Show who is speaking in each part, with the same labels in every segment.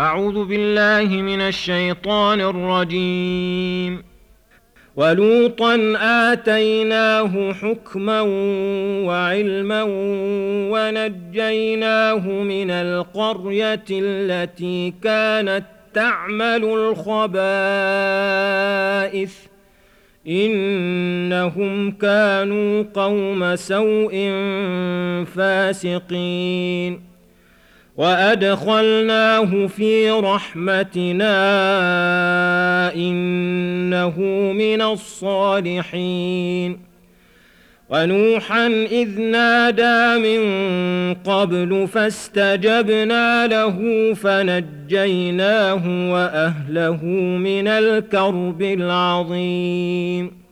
Speaker 1: أعوذ بالله من الشيطان الرجيم. ولوطا آتيناه حكما وعلما ونجيناه من القرية التي كانت تعمل الخبائث إنهم كانوا قوم سوء فاسقين. وأدخلناه في رحمتنا إنه من الصالحين. ونوحا إذ نادى من قبل فاستجبنا له فنجيناه وأهله من الكرب العظيم.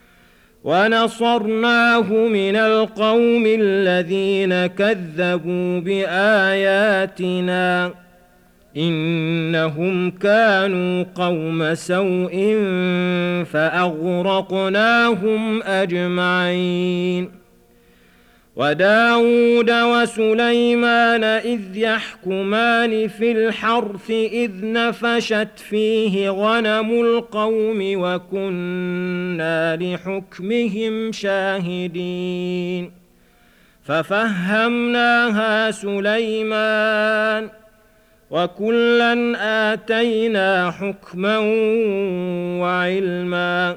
Speaker 1: ونصرناه من القوم الذين كذبوا بآياتنا إنهم كانوا قوم سوء فأغرقناهم أجمعين. وداود وسليمان إذ يحكمان في الحرث إذ نفشت فيه غنم القوم وكنا لحكمهم شاهدين. ففهمناها سليمان وكلا آتينا حكما وعلما.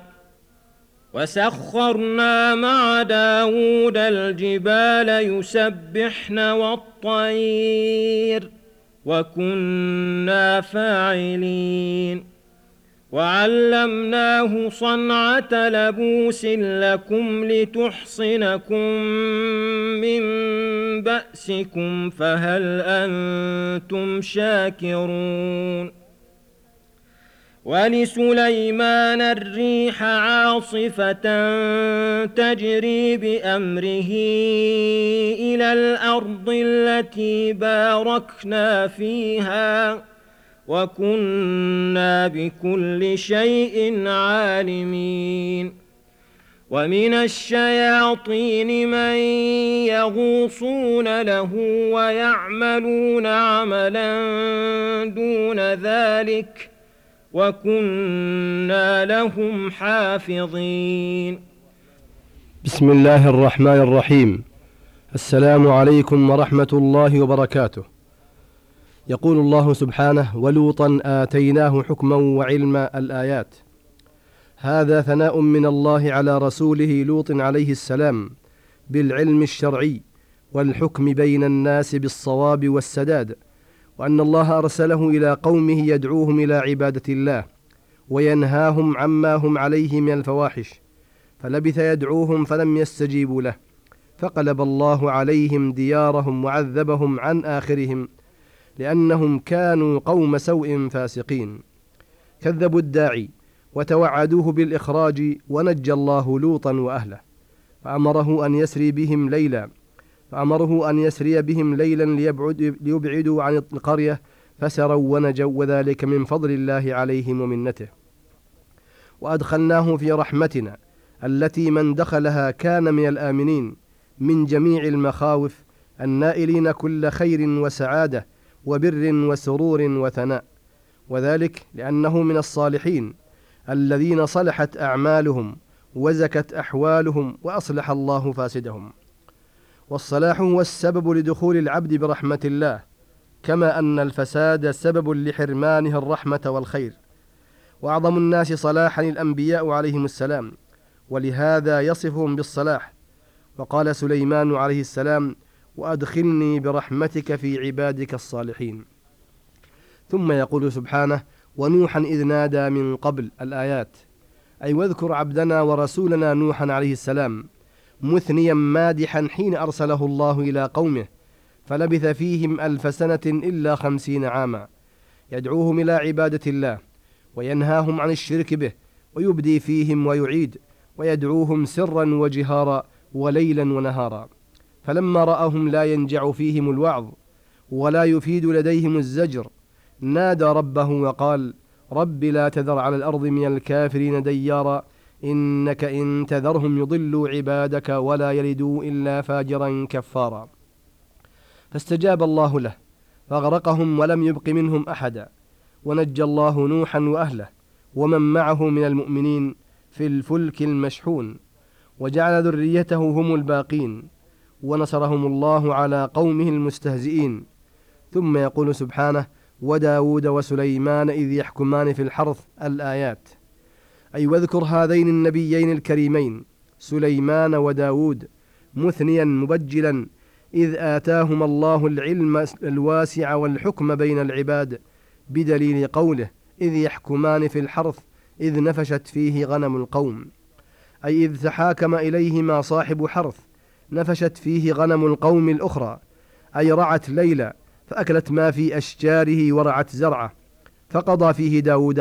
Speaker 1: وسخرنا مع داود الجبال يسبحن والطير وكنا فاعلين. وعلمناه صنعة لبوس لكم لتحصنكم من بأسكم فهل أنتم شاكرون. ولسليمان الريح عاصفة تجري بأمره إلى الأرض التي باركنا فيها وكنا بكل شيء عالمين. ومن الشياطين من يغوصون له ويعملون عملا دون ذلك وكنا لهم حافظين.
Speaker 2: بسم الله الرحمن الرحيم. السلام عليكم ورحمة الله وبركاته. يقول الله سبحانه: ولوطا آتيناه حكما وعلما. الآيات. هذا ثناء من الله على رسوله لوط عليه السلام بالعلم الشرعي والحكم بين الناس بالصواب والسداد، وأن الله أرسله إلى قومه يدعوهم إلى عبادة الله وينهاهم عما هم عليه من الفواحش، فلبث يدعوهم فلم يستجيبوا له، فقلب الله عليهم ديارهم وعذبهم عن آخرهم لأنهم كانوا قوم سوء فاسقين. كذبوا الداعي وتوعدوه بالإخراج، ونجى الله لوطا وأهله فأمره أن يسري بهم ليلا ليبعدوا عن القرية، فسروا ونجوا، وذلك من فضل الله عليهم ومنته. وأدخلناه في رحمتنا التي من دخلها كان من الآمنين من جميع المخاوف النائلين كل خير وسعادة وبر وسرور وثناء، وذلك لأنه من الصالحين الذين صلحت أعمالهم وزكت أحوالهم وأصلح الله فاسدهم. والصلاح هو السبب لدخول العبد برحمة الله، كما أن الفساد سبب لحرمانه الرحمة والخير. وأعظم الناس صلاحا الأنبياء عليهم السلام، ولهذا يصفهم بالصلاح. وقال سليمان عليه السلام: وأدخلني برحمتك في عبادك الصالحين. ثم يقول سبحانه: ونوحا إذ نادى من قبل. الآيات. أي واذكر عبدنا ورسولنا نوحا عليه السلام مثنيا مادحا حين أرسله الله إلى قومه، فلبث فيهم 1000 سنة إلا 50 عاما، يدعوهم إلى عبادة الله وينهاهم عن الشرك به، ويبدي فيهم ويعيد، ويدعوهم سرا وجهارا وليلا ونهارا. فلما رأهم لا ينجع فيهم الوعظ ولا يفيد لديهم الزجر، نادى ربه وقال: رب لا تذر على الأرض من الكافرين ديارا إنك إن تذرهم يضلوا عبادك ولا يلدوا إلا فاجرا كفارا. فاستجاب الله له فأغرقهم ولم يبق منهم أحدا، ونجى الله نوحا وأهله ومن معه من المؤمنين في الفلك المشحون، وجعل ذريته هم الباقين، ونصرهم الله على قومه المستهزئين. ثم يقول سبحانه: وداود وسليمان إذ يحكمان في الحرث. الآيات. أي واذكر هذين النبيين الكريمين سليمان وداود مثنيا مبجلا، إذ آتاهما الله العلم الواسع والحكم بين العباد، بدليل قوله: إذ يحكمان في الحرث إذ نفشت فيه غنم القوم، أي إذ تحاكم إليهما صاحب حرث نفشت فيه غنم القوم الأخرى، أي رعت ليلى فأكلت ما في أشجاره ورعت زرعه. فقضى فيه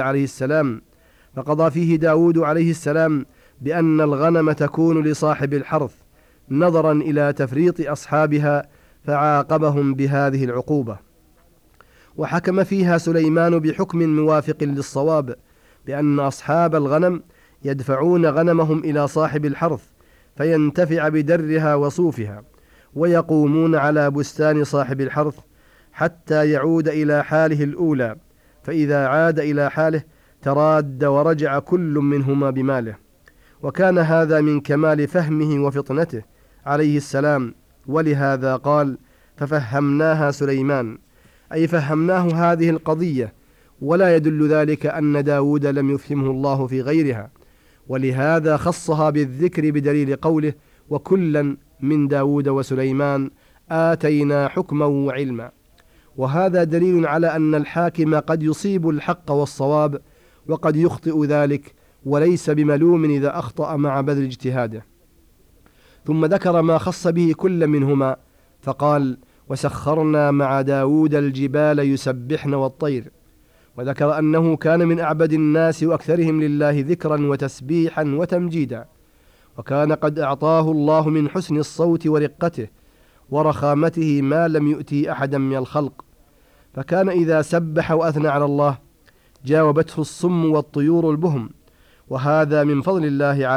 Speaker 2: داود عليه السلام بأن الغنم تكون لصاحب الحرث نظرا إلى تفريط أصحابها، فعاقبهم بهذه العقوبة. وحكم فيها سليمان بحكم موافق للصواب، بأن أصحاب الغنم يدفعون غنمهم إلى صاحب الحرث فينتفع بدرها وصوفها، ويقومون على بستان صاحب الحرث حتى يعود إلى حاله الأولى، فإذا عاد إلى حاله تراد ورجع كل منهما بماله. وكان هذا من كمال فهمه وفطنته عليه السلام، ولهذا قال: ففهمناها سليمان، أي فهمناه هذه القضية. ولا يدل ذلك أن داود لم يفهمه الله في غيرها، ولهذا خصها بالذكر بدليل قوله: وكلا من داود وسليمان آتينا حكما وعلما. وهذا دليل على أن الحاكم قد يصيب الحق والصواب، وقد يخطئ ذلك، وليس بملوم إذا أخطأ مع بذل اجتهاده. ثم ذكر ما خص به كل منهما فقال: وسخرنا مع داود الجبال يسبحن والطير. وذكر أنه كان من أعبد الناس وأكثرهم لله ذكرا وتسبيحا وتمجيدا، وكان قد أعطاه الله من حسن الصوت ورقته ورخامته ما لم يؤتي أحدا من الخلق، فكان إذا سبح وأثنى على الله جاوبته الصم والطيور البهم، وهذا من فضل الله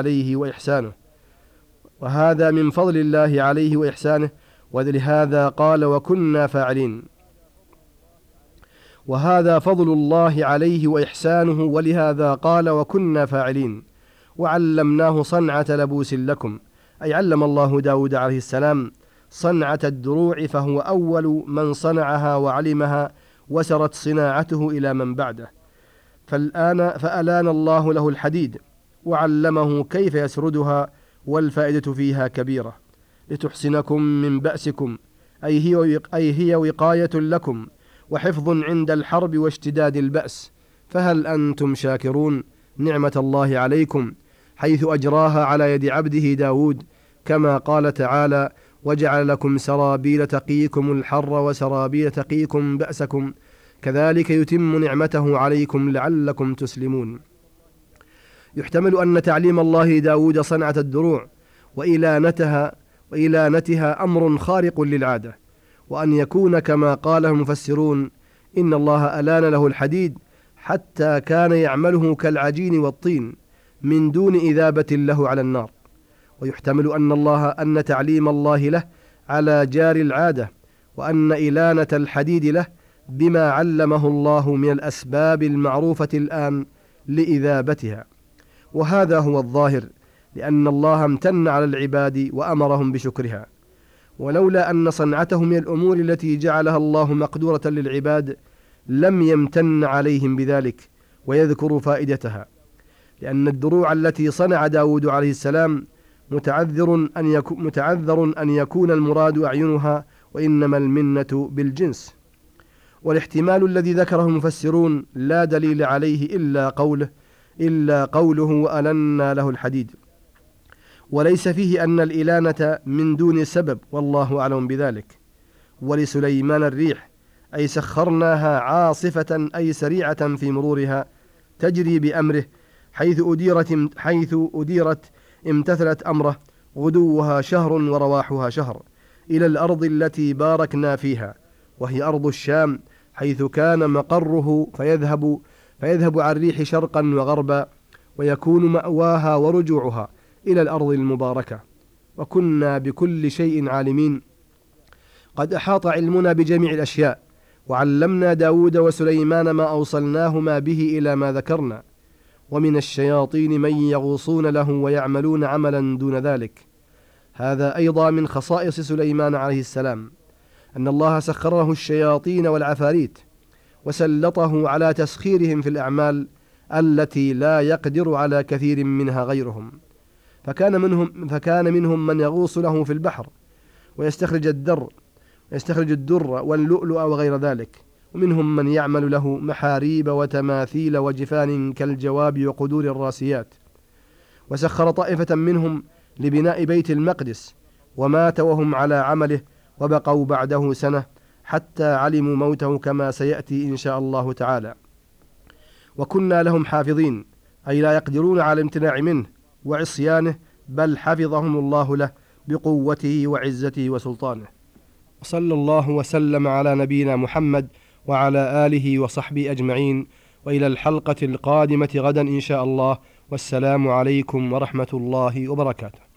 Speaker 2: عليه وإحسانه. ولهذا قال: وكنا فاعلين. وهذا فضل الله عليه وإحسانه، ولهذا قال: وكنا فاعلين. وعلمناه صنعة لبوس لكم، أي علم الله داود عليه السلام صنعة الدروع، فهو أول من صنعها وعلمها، وسرت صناعته إلى من بعده. فألان الله له الحديد وعلمه كيف يسردها، والفائدة فيها كبيرة، لتحصنكم من بأسكم، أي هي وقاية لكم وحفظ عند الحرب واشتداد البأس. فهل أنتم شاكرون نعمة الله عليكم حيث أجراها على يد عبده داود، كما قال تعالى: وجعل لكم سرابيل تقيكم الحر وسرابيل تقيكم بأسكم كذلك يتم نعمته عليكم لعلكم تسلمون. يحتمل أن تعليم الله داود صنعة الدروع وإلانتها أمر خارق للعادة، وأن يكون كما قال المفسرون: إن الله ألان له الحديد حتى كان يعمله كالعجين والطين من دون إذابة له على النار. ويحتمل أن تعليم الله له على جار العادة، وأن إلانة الحديد له بما علمه الله من الأسباب المعروفة الآن لإذابتها. وهذا هو الظاهر، لأن الله امتن على العباد وأمرهم بشكرها. ولولا أن صنعته من الأمور التي جعلها الله مقدورة للعباد لم يمتن عليهم بذلك ويذكر فائدتها، لأن الدروع التي صنع داود عليه السلام متعذر أن يكون المراد أعينها، وإنما المنة بالجنس. والاحتمال الذي ذكره المفسرون لا دليل عليه إلا قوله وألنا له الحديد، وليس فيه أن الإلانة من دون سبب، والله أعلم بذلك. ولسليمان الريح، أي سخرناها عاصفة، أي سريعة في مرورها تجري بأمره، حيث أديرت امتثلت أمره، غدوها شهر ورواحها شهر، إلى الأرض التي باركنا فيها، وهي أرض الشام، حيث كان مقره، فيذهب عن الريح شرقا وغربا، ويكون مأواها ورجوعها إلى الأرض المباركة. وكنا بكل شيء عالمين، قد أحاط علمنا بجميع الأشياء، وعلمنا داود وسليمان ما أوصلناهما به إلى ما ذكرنا، ومن الشياطين من يغوصون له ويعملون عملا دون ذلك. هذا أيضا من خصائص سليمان عليه السلام، أن الله سخر له الشياطين والعفاريت، وسلطه على تسخيرهم في الأعمال التي لا يقدر على كثير منها غيرهم. فكان منهم من يغوص له في البحر ويستخرج الدر واللؤلؤ وغير ذلك، ومنهم من يعمل له محاريب وتماثيل وجفان كالجواب وقدور الراسيات. وسخر طائفة منهم لبناء بيت المقدس، ومات وهم على عمله، وبقوا بعده سنة حتى علموا موته كما سيأتي إن شاء الله تعالى. وكنا لهم حافظين، أي لا يقدرون على الامتناع منه وعصيانه، بل حفظهم الله له بقوته وعزته وسلطانه. وصلى الله وسلم على نبينا محمد وعلى آله وصحبه أجمعين، وإلى الحلقة القادمة غدا إن شاء الله، والسلام عليكم ورحمة الله وبركاته.